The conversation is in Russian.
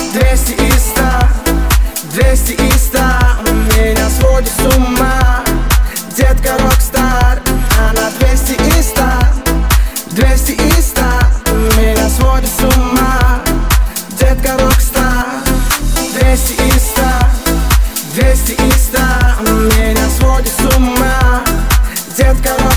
200 и 100, 200 и 100. Меня сводит с ума детка рок-стар. Она 200 и 100, 200 и 100. Меня сводит с ума детка рок-стар. 200 и 100, 200 и 100. Меня сводит с ума детка рок-стар.